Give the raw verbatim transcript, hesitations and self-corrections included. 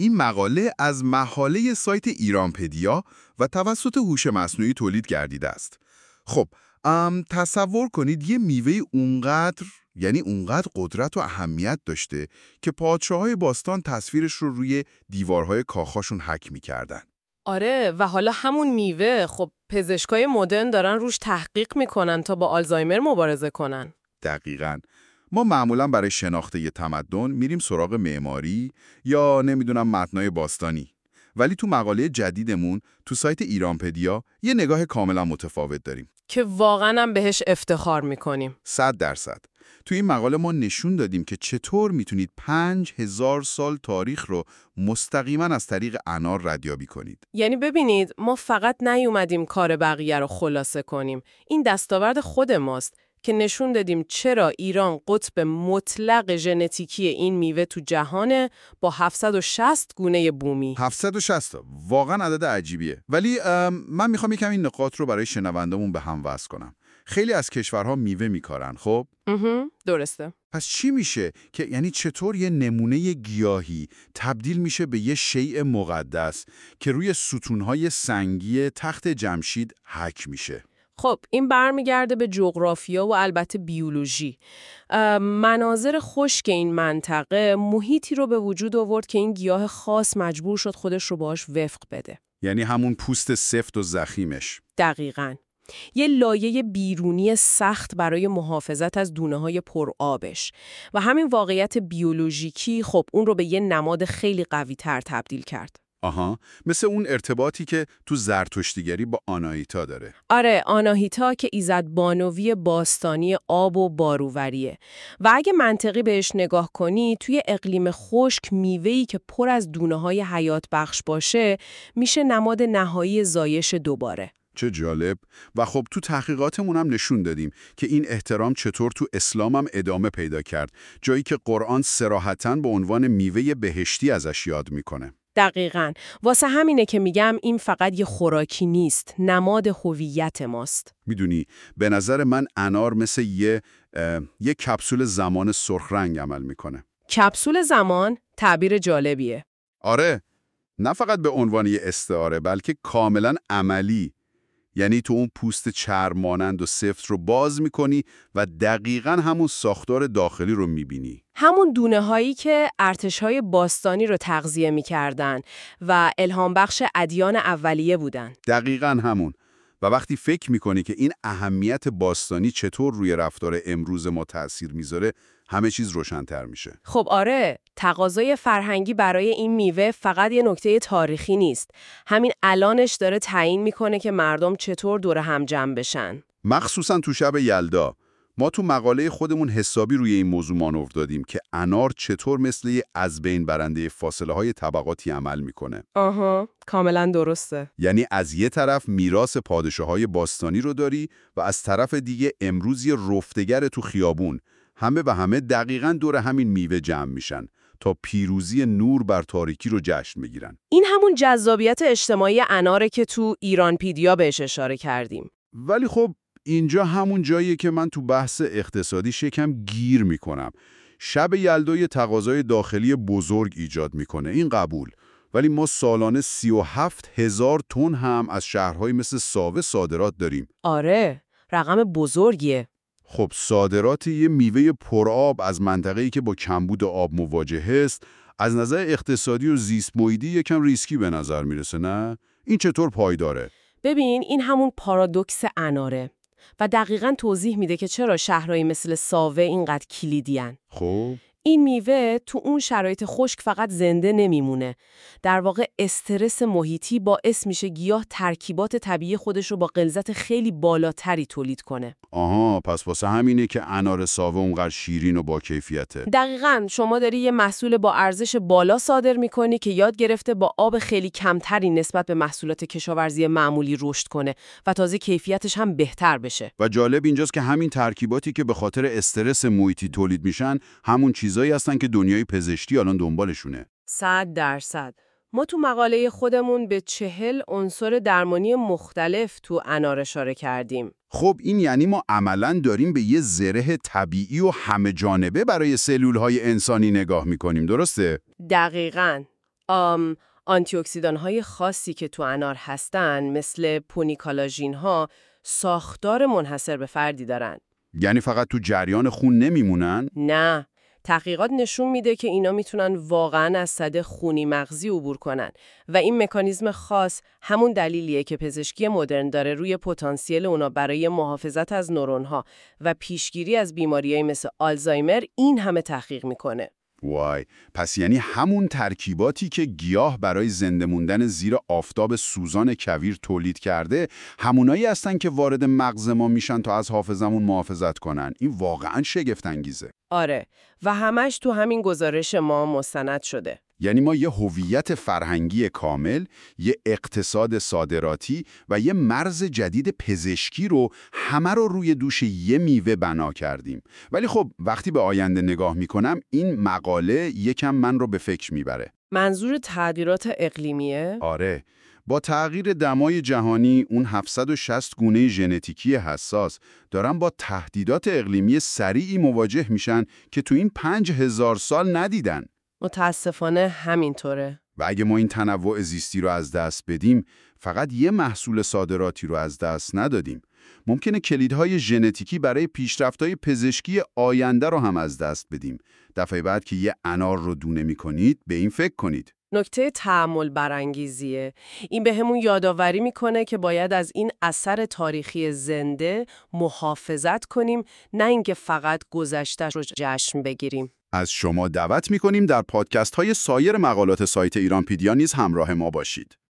این مقاله از محاله سایت ایرانپدیا و توسط هوش مصنوعی تولید گردیده است. خب، ام تصور کنید یه میوه اونقدر، یعنی اونقدر قدرت و اهمیت داشته که پادشاهای باستان تصویرش رو روی دیوارهای کاخاشون حک می‌کردن. آره، و حالا همون میوه خب پزشکای مدرن دارن روش تحقیق میکنن تا با آلزایمر مبارزه کنن. دقیقاً. ما معمولاً برای شناخت یه تمدن میریم سراغ معماری یا نمیدونم متنای باستانی. ولی تو مقاله جدیدمون تو سایت ایرانپدیا یه نگاه کاملا متفاوت داریم که واقعاً هم بهش افتخار میکنیم. صد درصد. تو این مقاله ما نشون دادیم که چطور میتونید پنج هزار سال تاریخ رو مستقیما از طریق انار ردیابی کنید. یعنی ببینید ما فقط نیومدیم کار بقیه رو خلاصه کنیم. این دستاورد خود ماست که نشون دادیم چرا ایران قطب مطلق ژنتیکی این میوه تو جهانه با هفتصد و شصت گونه بومی. هفتصد و شصت تا واقعا عدد عجیبیه. ولی من میخوام یکم این نقاط رو برای شنوندمون به هم وصل کنم. خیلی از کشورها میوه میکارن، خب؟ درسته. پس چی میشه که یعنی چطور یه نمونه گیاهی تبدیل میشه به یه شیء مقدس که روی ستونهای سنگی تخت جمشید حک میشه؟ خب این برمیگرده به جغرافیا و البته بیولوژی. مناظر خشک این منطقه محیطی رو به وجود آورد که این گیاه خاص مجبور شد خودش رو باهاش وفق بده. یعنی همون پوست سفت و ضخیمش. دقیقاً. یه لایه بیرونی سخت برای محافظت از دونه‌های پرآبش و همین واقعیت بیولوژیکی خب اون رو به یه نماد خیلی قوی‌تر تبدیل کرد. آها، مثل اون ارتباطی که تو زرتشتیگری با آناهیتا داره. آره، آناهیتا که ایزدبانوی باستانی آب و باروریه و اگه منطقی بهش نگاه کنی توی اقلیم خشک میوه‌ای که پر از دونه‌های حیات بخش باشه میشه نماد نهایی زایش دوباره. چه جالب. و خب تو تحقیقاتمون هم نشون دادیم که این احترام چطور تو اسلام هم ادامه پیدا کرد، جایی که قرآن صراحتاً به عنوان میوه بهشتی ازش یاد میکنه. دقیقاً. واسه همینه که میگم این فقط یه خوراکی نیست، نماد هویت ماست. میدونی به نظر من انار مثل یه یه کپسول زمان سرخ رنگ عمل میکنه. کپسول زمان تعبیر جالبیه. آره، نه فقط به عنوان یه استعاره بلکه کاملاً عملی. یعنی تو اون پوست چرم مانند و سفت رو باز میکنی و دقیقاً همون ساختار داخلی رو میبینی. همون دونه هایی که ارتش‌های باستانی رو تغذیه میکردن و الهام بخش ادیان اولیه بودن. دقیقاً همون. و وقتی فکر میکنی که این اهمیت باستانی چطور روی رفتار امروز ما تأثیر میذاره، همه چیز روشن‌تر میشه. خب آره، تقاضای فرهنگی برای این میوه فقط یه نکته تاریخی نیست. همین الانش داره تعیین میکنه که مردم چطور دور هم جمع بشن. مخصوصاً تو شب یلدا. ما تو مقاله خودمون حسابی روی این موضوع مانور دادیم که انار چطور مثل یه از بین برنده فاصله های طبقاتی عمل میکنه. آها، کاملا درسته. یعنی از یه طرف میراث پادشاهای باستانی رو داری و از طرف دیگه امروز یه رفتگر تو خیابون. همه به همه دقیقاً دور همین میوه جمع میشن تا پیروزی نور بر تاریکی رو جشن بگیرن. این همون جذابیت اجتماعی اناره که تو ایرانپدیا بهش اشاره کردیم. ولی خب اینجا همون جاییه که من تو بحث اقتصادی شکم گیر میکنم. شب یلدا تقاضای داخلی بزرگ ایجاد میکنه، این قبول. ولی ما سالانه سی و هفت هزار تن هم از شهرهای مثل ساوه صادرات داریم. آره، رقم بزرگیه. خب صادرات یه میوه پرآب از منطقه‌ای که با کمبود آب مواجه است، از نظر اقتصادی و زیست محیطی یکم ریسکی به نظر میرسه، نه؟ این چطور پایداره؟ ببین این همون پارادوکس اناره و دقیقاً توضیح میده که چرا شهرهایی مثل ساوه اینقدر کلیدیان. خب این میوه تو اون شرایط خشک فقط زنده نمیمونه. در واقع استرس محیطی باعث میشه گیاه ترکیبات طبیعی خودش رو با غلظت خیلی بالاتری تولید کنه. آها، پس واسه همینه که انار ساوه اونقدر شیرین و با کیفیته. دقیقاً. شما داری یه محصول با ارزش بالا صادر میکنی که یاد گرفته با آب خیلی کمتری نسبت به محصولات کشاورزی معمولی رشد کنه و تازه کیفیتش هم بهتر بشه. و جالب اینجاست که همین ترکیباتی که به خاطر استرس محیطی تولید میشن، همون چیزایی هستن که دنیای پزشکی الان دنبالشونه. صد درصد. ما تو مقاله خودمون به چهل عنصر درمانی مختلف تو انار اشاره کردیم. خب این یعنی ما عملاً داریم به یه زره طبیعی و همه جانبه برای سلول‌های انسانی نگاه می‌کنیم، درسته؟ دقیقاً. آم، آنتی اکسیدان های خاصی که تو انار هستن مثل پونیکالاژین ها ساختار منحصر به فردی دارن. یعنی فقط تو جریان خون نمیمونن؟ نه، تحقیقات نشون میده که اینا میتونن واقعا از سده خونی مغزی عبور کنن و این مکانیزم خاص همون دلیلیه که پزشکی مدرن داره روی پتانسیل اونا برای محافظت از نورون‌ها و پیشگیری از بیماریایی مثل آلزایمر این همه تحقیق میکنه. وای، پس یعنی همون ترکیباتی که گیاه برای زنده موندن زیر آفتاب سوزان کویر تولید کرده، همونایی هستن که وارد مغز ما میشن تا از حافظمون محافظت کنن. این واقعاً شگفت انگیزه. آره، و همش تو همین گزارش ما مستند شده. یعنی ما یه هویت فرهنگی کامل، یه اقتصاد صادراتی و یه مرز جدید پزشکی رو همه رو روی دوش یه میوه بنا کردیم. ولی خب وقتی به آینده نگاه میکنم این مقاله یکم من رو به فکر میبره. منظور تغییرات اقلیمیه؟ آره، با تغییر دمای جهانی اون هفتصد و شصت گونه ژنتیکی حساس دارن با تهدیدات اقلیمی سریعی مواجه میشن که تو این پنج هزار سال ندیدن. متاسفانه همینطوره. و اگه ما این تنوع زیستی رو از دست بدیم، فقط یه محصول صادراتی رو از دست ندادیم. ممکنه کلیدهای ژنتیکی برای پیشرفت‌های پزشکی آینده رو هم از دست بدیم. دفعه بعد که یه انار رو دونه می‌کنید، به این فکر کنید. نکته تأمل برانگیزیه. این به همون یادآوری میکنه که باید از این اثر تاریخی زنده محافظت کنیم، نه اینکه فقط گذشته‌اش رو جشن بگیریم. از شما دعوت می‌کنیم در پادکست‌های سایر مقالات سایت ایرانپیدیا نیز همراه ما باشید.